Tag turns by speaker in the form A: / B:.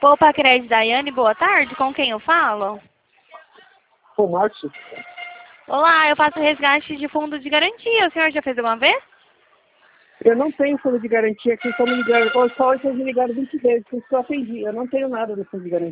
A: Poupa Crédito Daiane, boa tarde. Com quem eu falo?
B: Ô, Márcio,
A: Olá, eu faço resgate de fundo de garantia. O senhor já fez alguma vez?
B: eu não tenho fundo de garantia aqui, só me ligaram, só hoje me ligaram 20 vezes, por isso que eu atendi. Eu não tenho nada no fundo de garantia.